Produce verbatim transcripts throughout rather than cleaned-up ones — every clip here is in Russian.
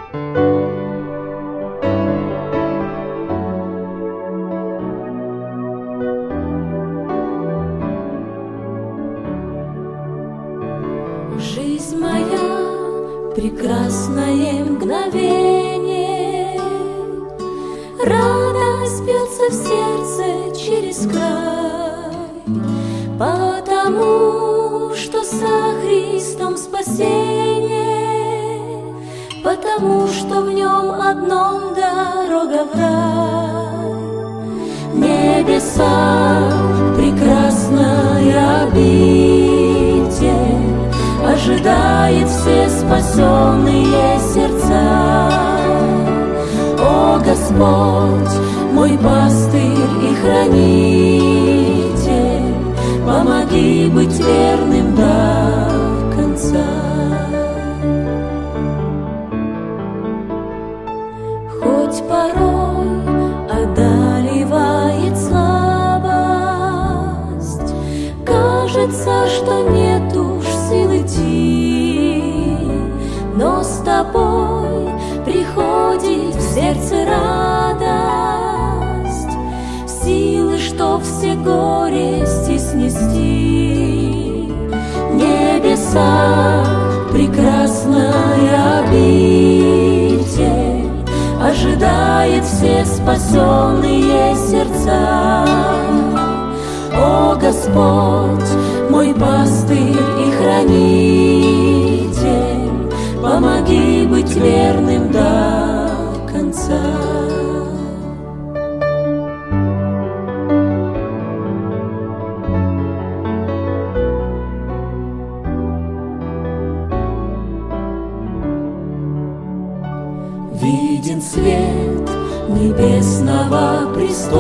Жизнь моя, прекрасное мгновение, радость бьется в сердце через край, потому что со Христом спасение, потому что в нем одном дорога в рай. Небеса, прекрасная обитель, ожидает все спасенные сердца. О Господь, мой пастырь и хранитель, помоги быть верным до конца. Хоть порой одолевает слабость, кажется, что нет уж сил идти, но с тобой приходит в сердце радость, силы, что все горести снести. Небеса, прекрасная обитель, ожидает все спасенные сердца. О Господь, мой пастырь и хранитель, помоги быть верным до конца. Виден свет небесного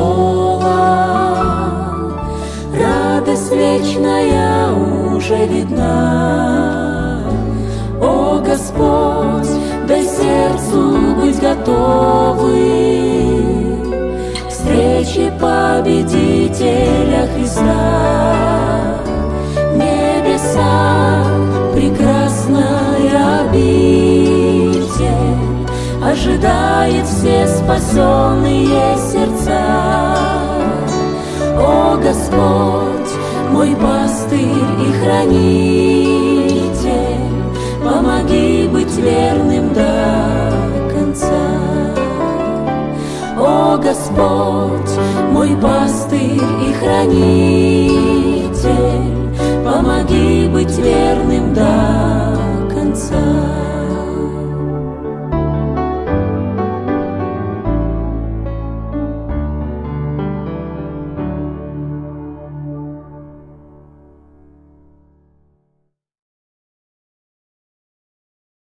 престола, радость вечная уже видна. О Господь, дай сердцу быть готовым к встрече победителя Христа. Небеса, прекрасная обитель, ожидает все спасенные сердца. О Господь, мой пастырь и хранитель, помоги быть верным до конца. О Господь, мой пастырь и хранитель, помоги быть верным до конца.